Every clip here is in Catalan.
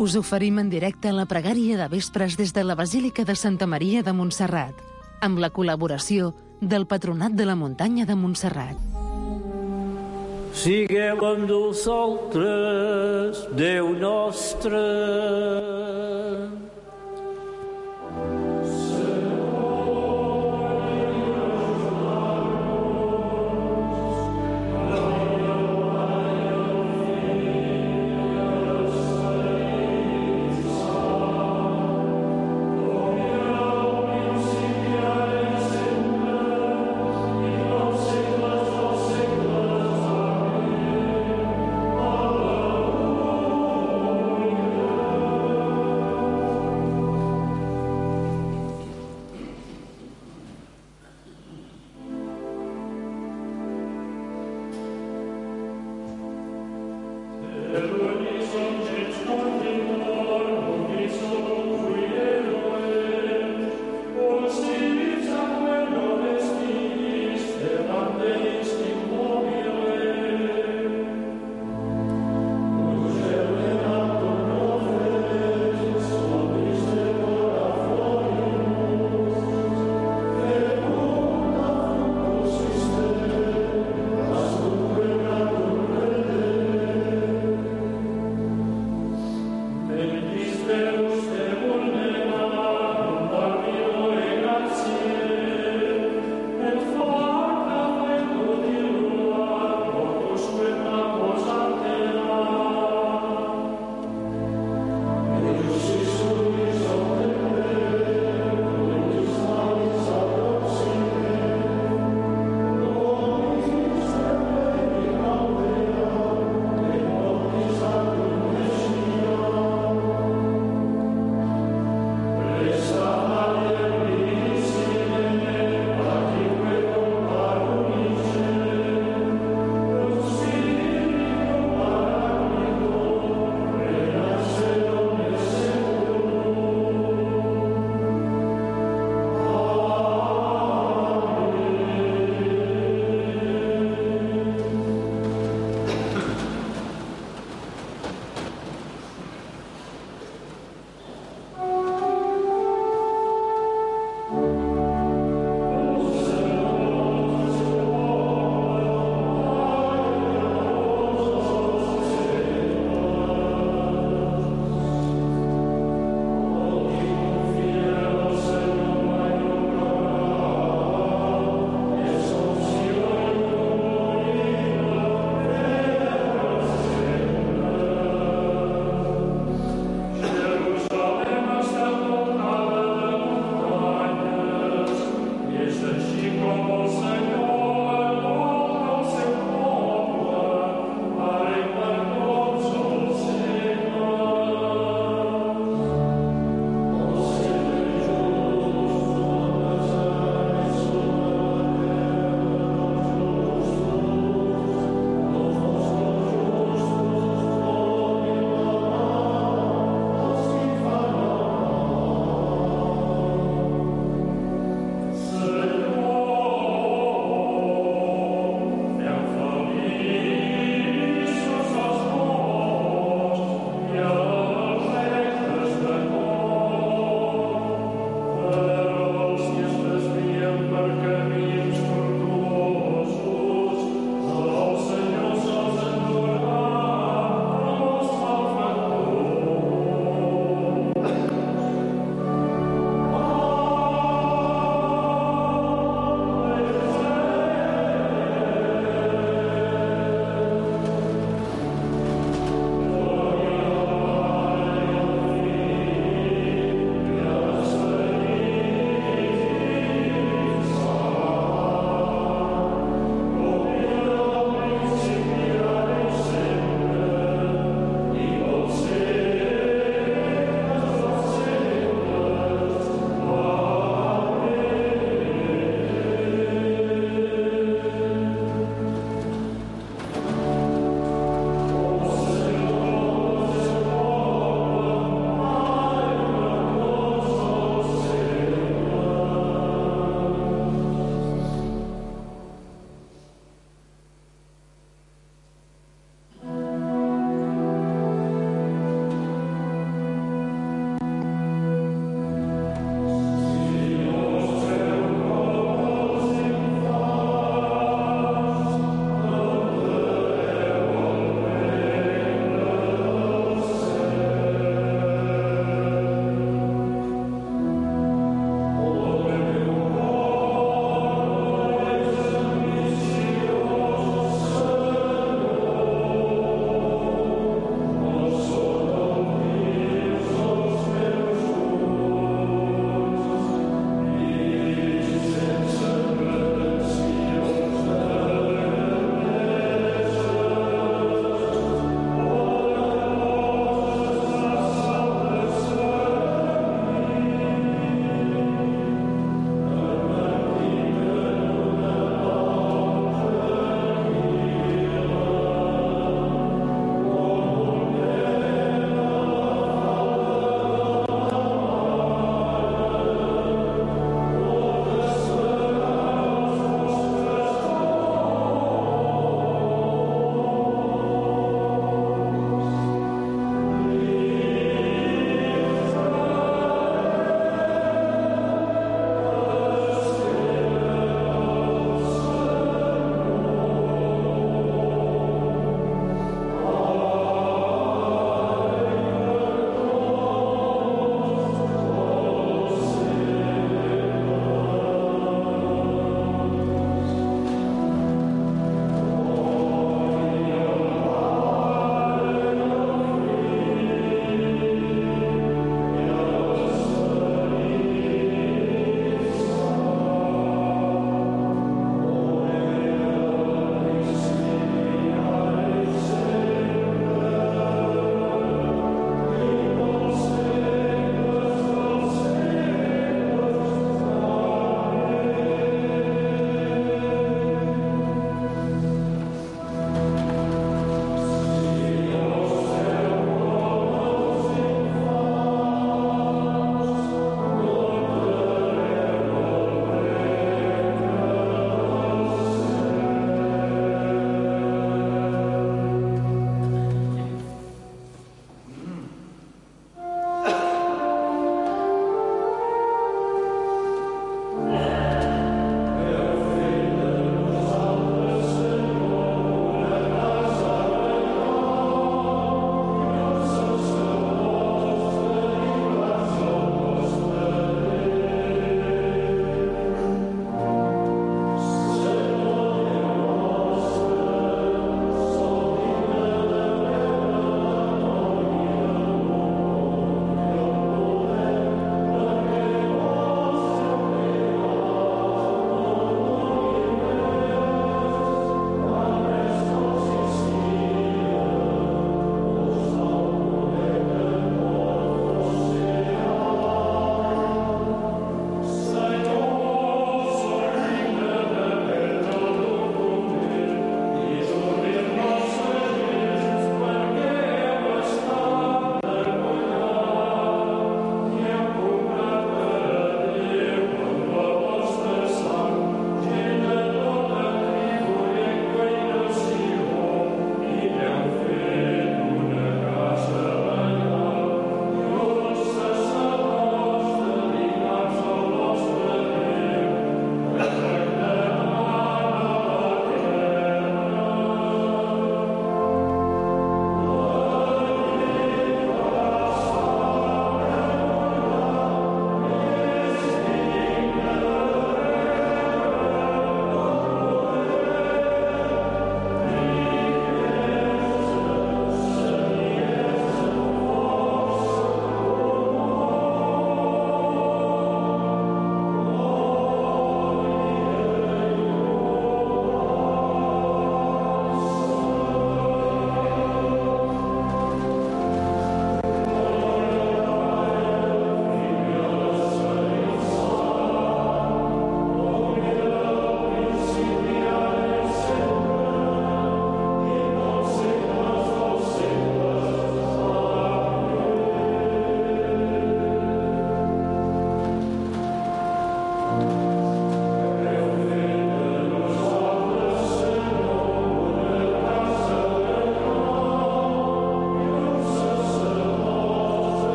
Us oferim en directe la pregària de vespres des de la Basílica de Santa Maria de Montserrat, amb la col·laboració del Patronat de la Muntanya de Montserrat. Sigueu amb nosaltres, Déu nostre.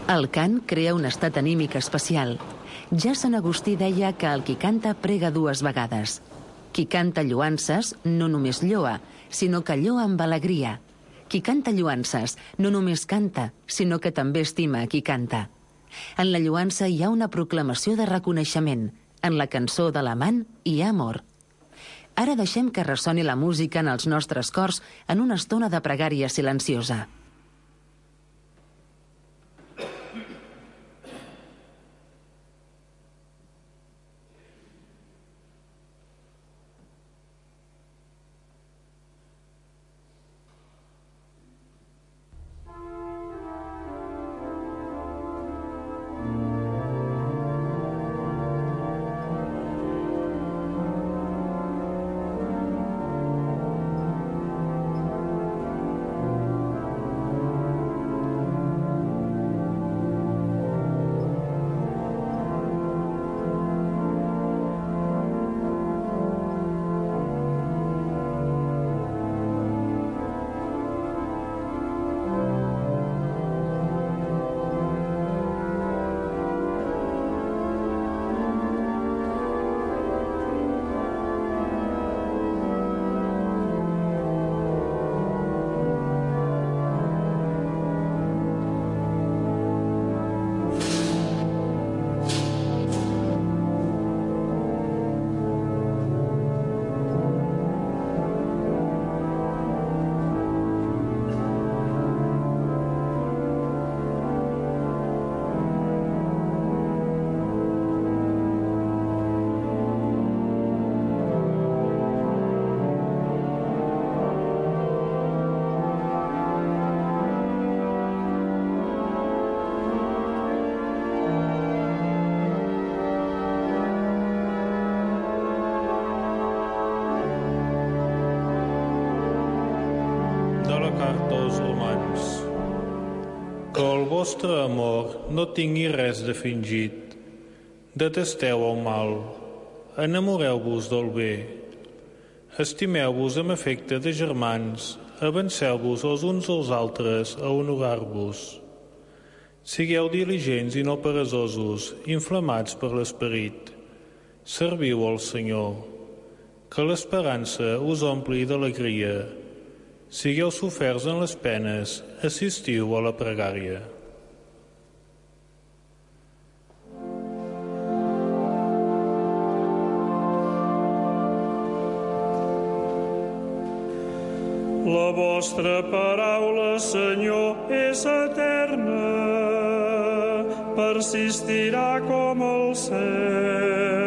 El cant crea un estat anímic especial. Ja Sant Agustí deia que el qui canta prega 2 vegades. Qui canta lloances no només lloa, sinó que lloa amb alegria. Qui canta lloances no només canta, sinó que també estima a qui canta. En la lloança hi ha una proclamació de reconeixement. En la cançó de l'amant hi ha amor. Ara deixem que ressoni la música en els nostres cors en una estona de pregària silenciosa. Carta als Romans. Que el vostre amor no tingui res de fingit. Detesteu el mal. Enamoreu-vos del bé. Estimeu-vos amb afecte de germans. Avanceu-vos els uns als altres a honorar-vos. Sigueu diligents i no peresosos, inflamats per l'esperit. Serviu al Senyor. Que l'esperança us ompli d'alegria. Sigueu soferts en les penes, assistiu a la pregària. La vostra paraula, Senyor, és eterna, persistirà com el cel.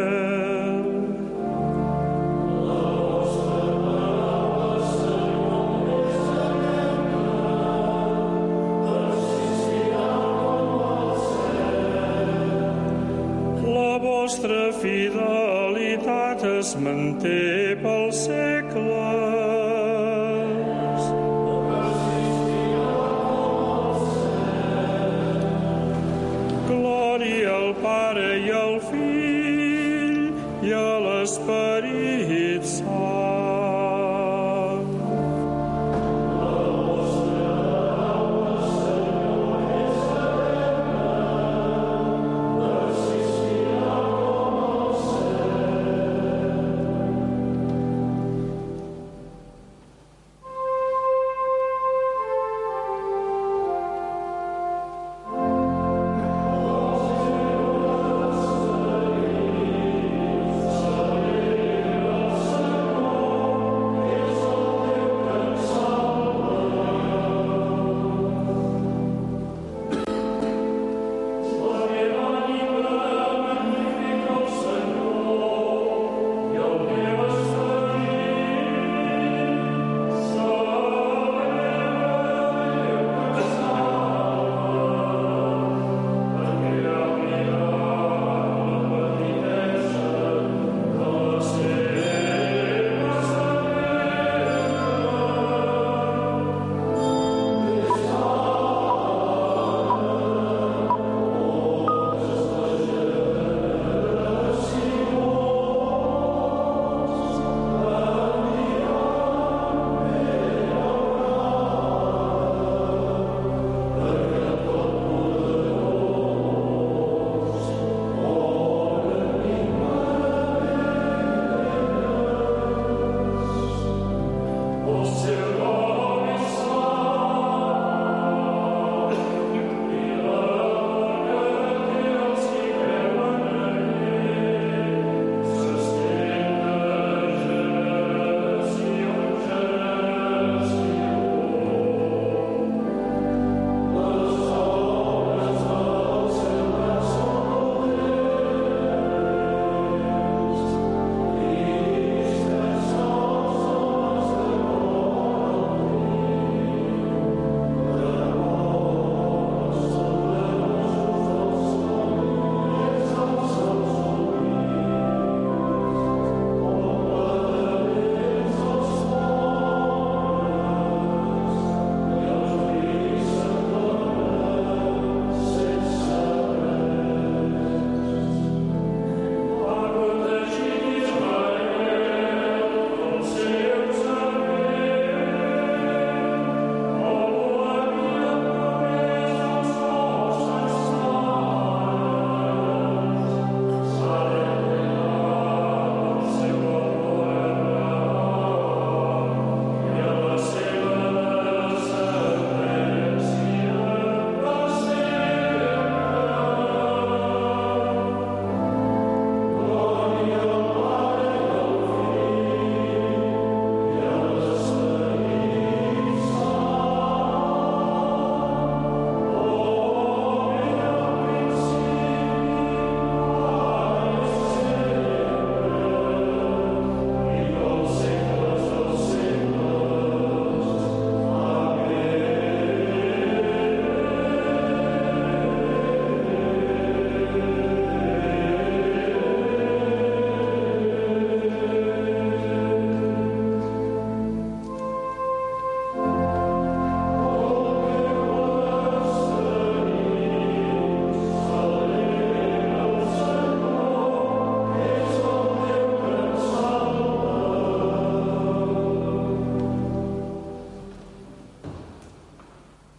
La vostra fidelitat es manté pels segles. Glòria al Pare i al Fill i a l'Esperit Sant.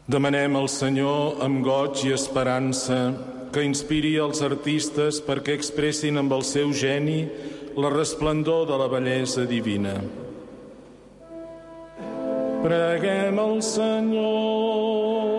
Demanem al Senyor amb goig i esperança que inspiri els artistes perquè expressin amb el seu geni la resplendor de la bellesa divina. Preguem al Senyor.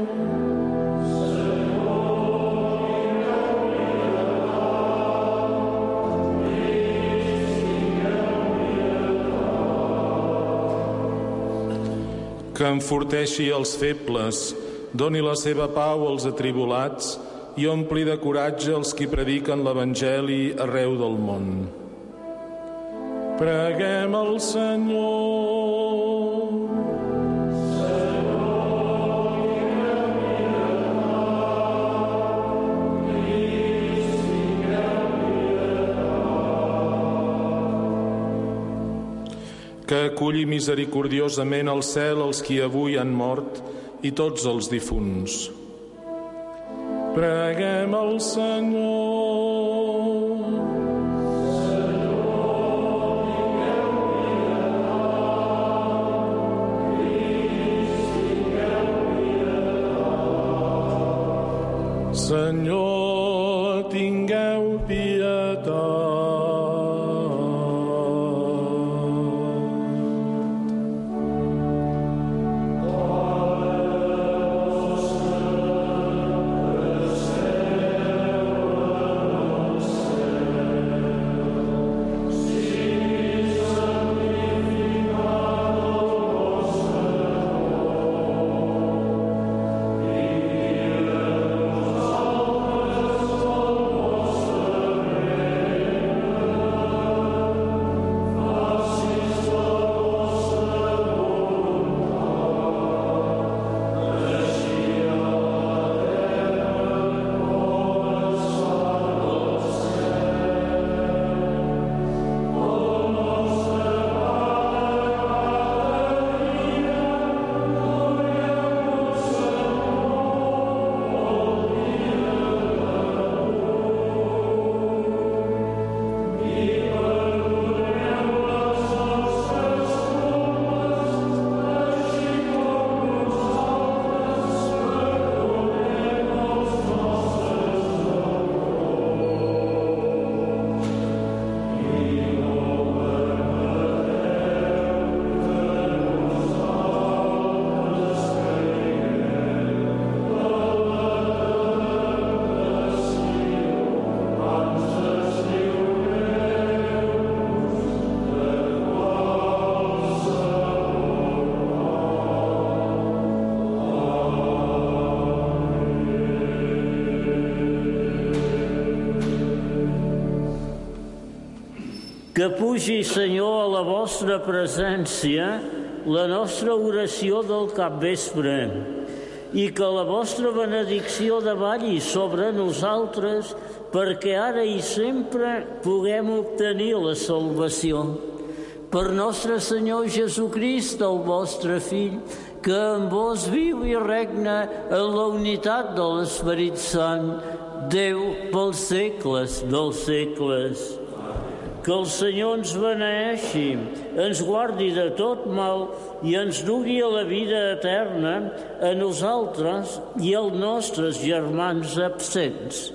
Que enforteixi els febles, doni la seva pau als atribulats i ompli de coratge els qui prediquen l'Evangeli arreu del món. Preguem al Senyor. Que aculli misericordiosament al cel els qui avui han mort i tots els difunts. Preguem al Senyor. Senyor, tingueu pietat. Que pugi, Senyor, a la vostra presència la nostra oració del capvespre i que la vostra benedicció davalli sobre nosaltres perquè ara i sempre puguem obtenir la salvació. Per nostre Senyor Jesucrist, el vostre Fill, que amb vos viu i regna en la unitat de l'Esperit Sant, Déu pels segles dels segles. Que el Senyor ens beneeixi, ens guardi de tot mal i ens dugui a la vida eterna a nosaltres i als nostres germans absents.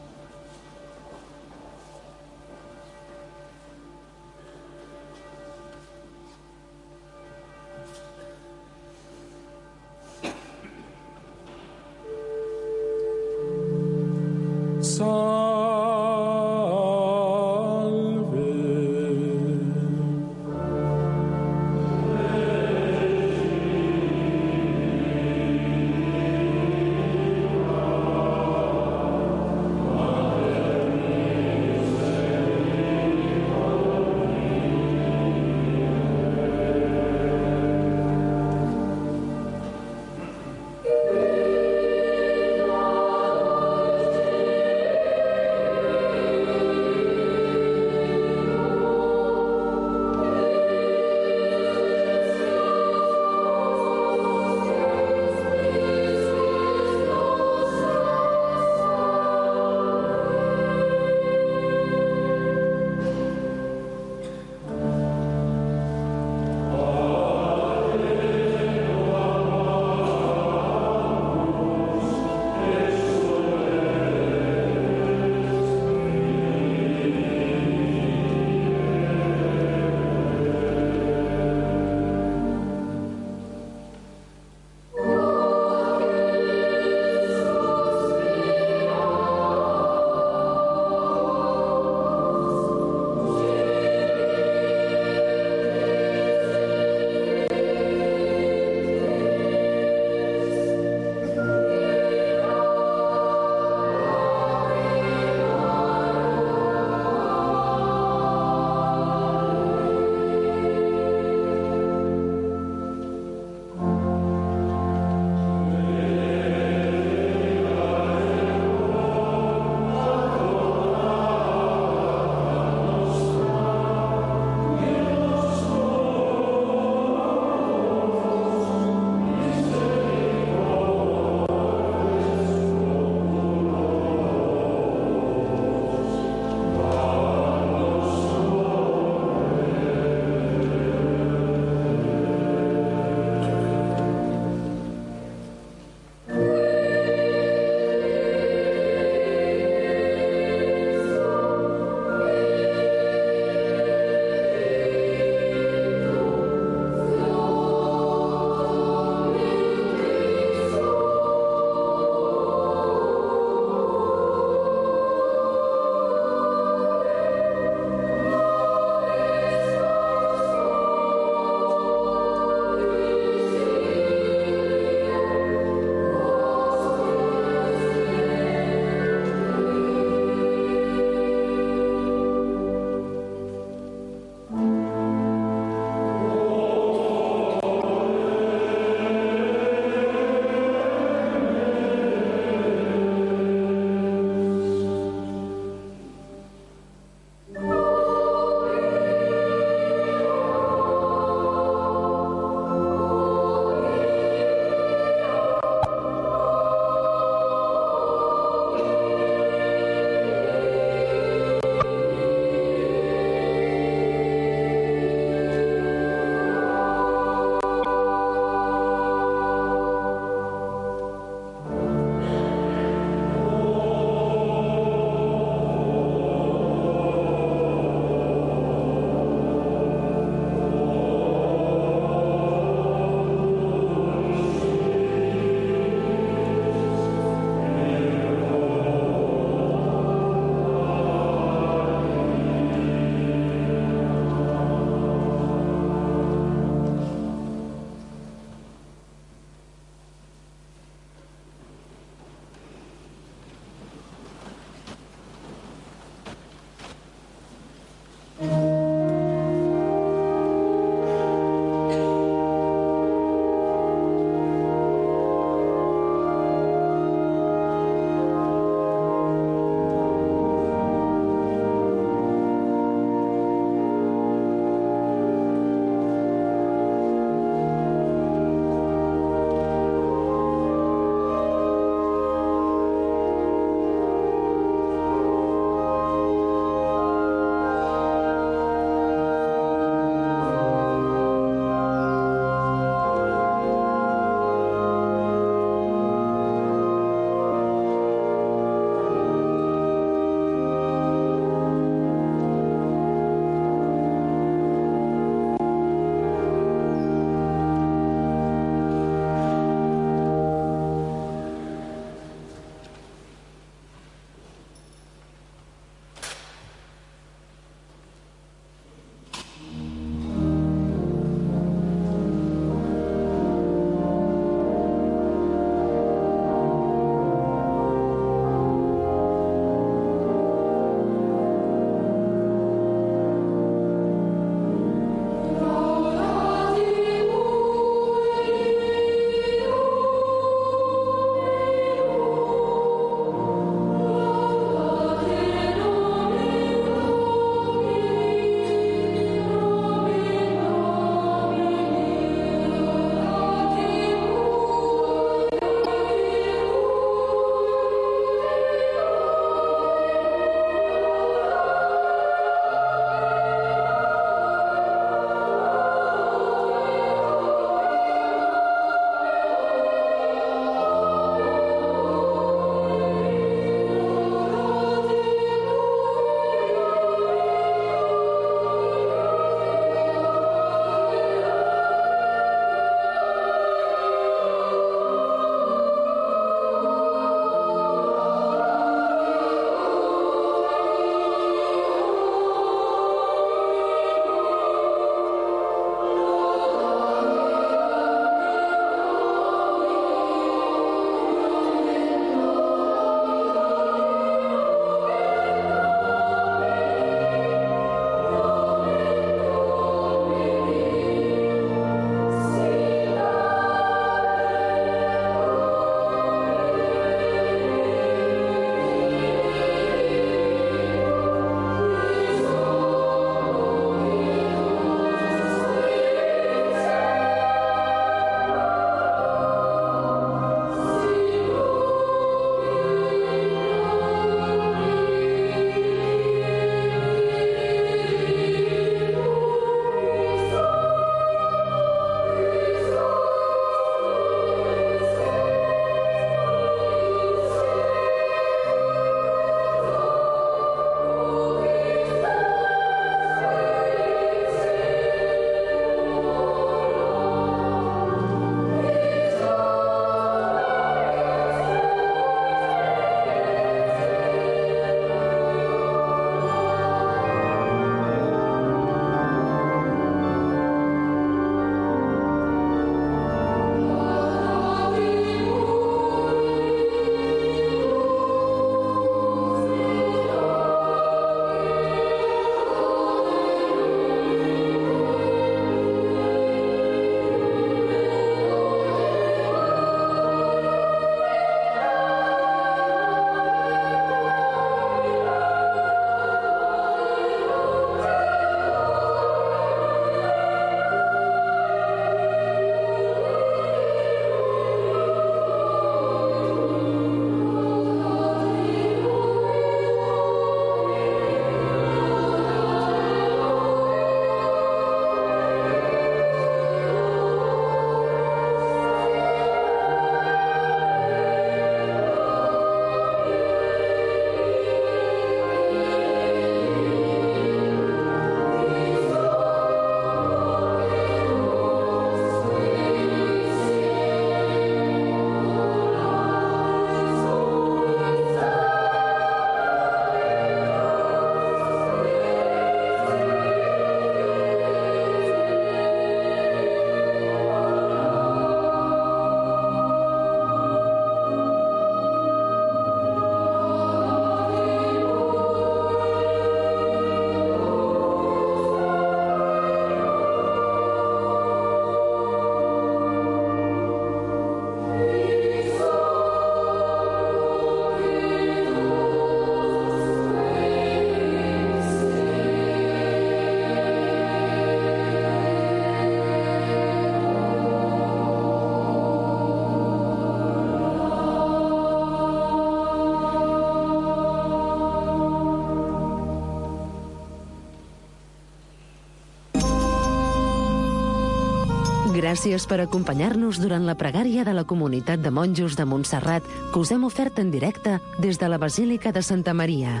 Gràcies per acompanyar-nos durant la pregària de la Comunitat de Monjos de Montserrat que us hem ofert en directe des de la Basílica de Santa Maria.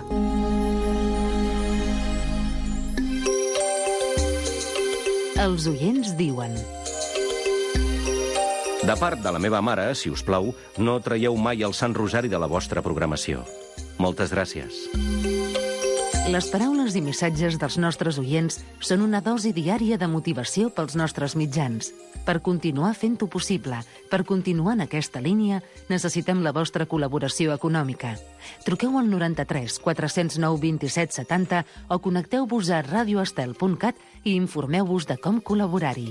Els oients diuen: De part de la meva mare, si us plau, no traieu mai el Sant Rosari de la vostra programació. Moltes gràcies. Les paraules i missatges dels nostres oients són una dosi diària de motivació pels nostres mitjans. Per continuar fent-ho possible, per continuar en aquesta línia, necessitem la vostra col·laboració econòmica. Truqueu al 93 409 27 70 o connecteu-vos a radioestel.cat i informeu-vos de com col·laborar-hi.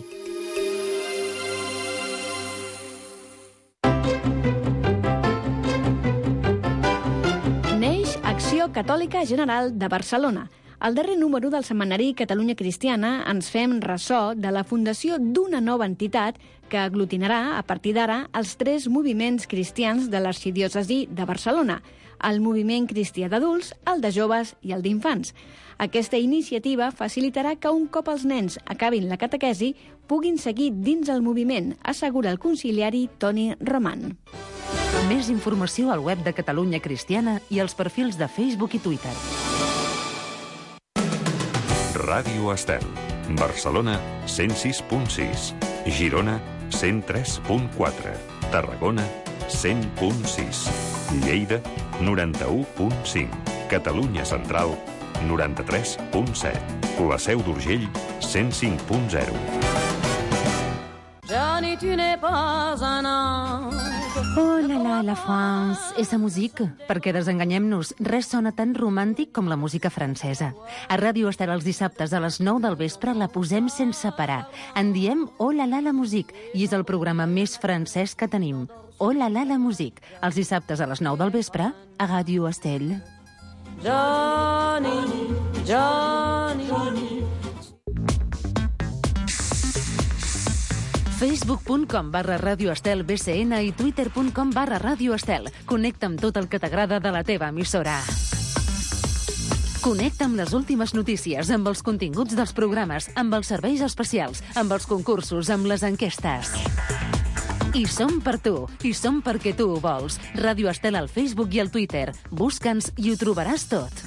Acció Catòlica General de Barcelona. Al darrer número del setmanari Catalunya Cristiana ens fem ressò de la fundació d'una nova entitat que aglutinarà, a partir d'ara, els 3 moviments cristians de l'arxidiòcesi de Barcelona: el moviment cristià d'adults, el de joves i el d'infants. Aquesta iniciativa facilitarà que un cop els nens acabin la catequesi puguin seguir dins el moviment, assegura el conciliari Toni Roman. Més informació al web de Catalunya Cristiana i als perfils de Facebook i Twitter. Ràdio Estel. Barcelona, 106.6. Girona, 103.4. Tarragona, 100.6. Lleida, 91.5. Catalunya Central, 93.7. La Seu d'Urgell, 105.0. Johnny, tu n'es pas un ange. Oh là là, la France, esa musique. Perquè desenganyem-nos, res sona tan romàntic com la música francesa. A Ràdio Estel els dissabtes a les 9 del vespre la posem sense parar. En diem Oh là là, la musique, i és el programa més francès que tenim. Oh là là, la musique, els dissabtes a les 9 del vespre a Ràdio Estel. Johnny, Johnny, Johnny. Facebook.com/Ràdio Estel BCN i Twitter.com/Ràdio Estel. Connecta amb tot el que t'agrada de la teva emissora. Connecta amb les últimes notícies, amb els continguts dels programes, amb els serveis especials, amb els concursos, amb les enquestes. I som per tu, i som perquè tu ho vols. Ràdio Estel al Facebook i al Twitter. Busca'ns i ho trobaràs tot.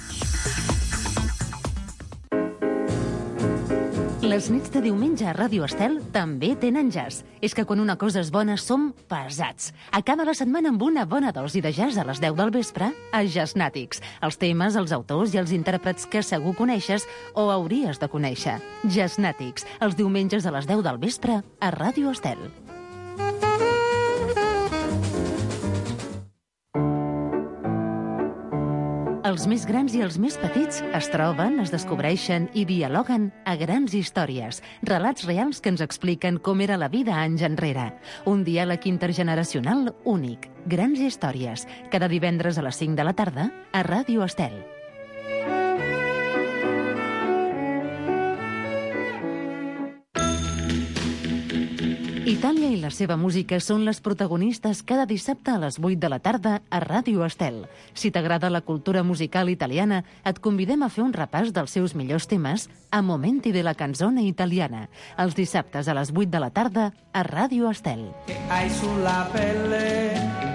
Les nits de diumenge a Ràdio Estel també tenen jazz. És que quan una cosa és bona som pesats. Acaba la setmana amb una bona dosi de jazz a les 10 del vespre a Jazznàtics. Els temes, els autors i els intèrprets que segur coneixes o hauries de conèixer. Jazznàtics, els diumenges a les 10 del vespre a Ràdio Estel. Els més grans i els més petits es troben, es descobreixen i dialoguen a grans històries. Relats reals que ens expliquen com era la vida anys enrere. Un diàleg intergeneracional únic. Grans històries. Cada divendres a les 5 de la tarda a Ràdio Estel. Itàlia i la seva música són les protagonistes cada dissabte a les 8 de la tarda a Ràdio Estel. Si t'agrada la cultura musical italiana, et convidem a fer un repàs dels seus millors temes a Momenti de la canzone italiana, els dissabtes a les 8 de la tarda a Ràdio Estel. Que hay sulla pelle.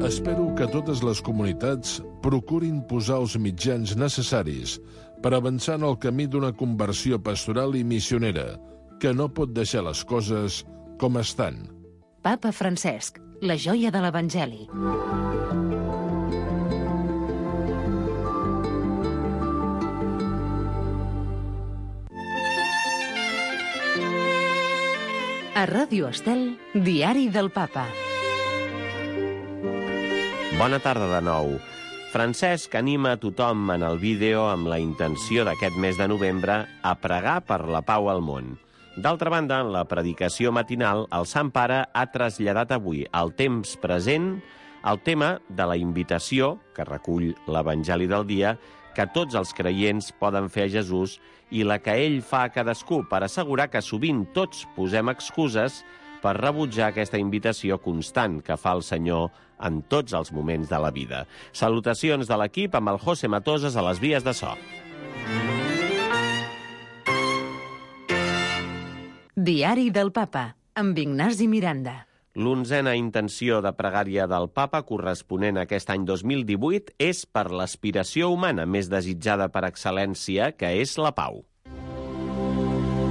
Espero que totes les comunitats procurin posar els mitjans necessaris per avançar en el camí d'una conversió pastoral i missionera, que no pot deixar les coses com estan. Papa Francesc, la joia de l'Evangeli. A Ràdio Estel, Diari del Papa. Bona tarda de nou. Francesc anima a tothom en el vídeo amb la intenció d'aquest mes de novembre a pregar per la pau al món. D'altra banda, en la predicació matinal, el Sant Pare ha traslladat avui al temps present el tema de la invitació, que recull l'Evangeli del dia, que tots els creients poden fer a Jesús i la que ell fa a cadascú per assegurar que sovint tots posem excuses per rebutjar aquesta invitació constant que fa el Senyor en tots els moments de la vida. Salutacions de l'equip amb el José Matoses a les vies de so. Diari del Papa, amb Ignasi Miranda. L'11a intenció de pregària del Papa corresponent a aquest any 2018 és per l'aspiració humana més desitjada per excel·lència, que és la pau.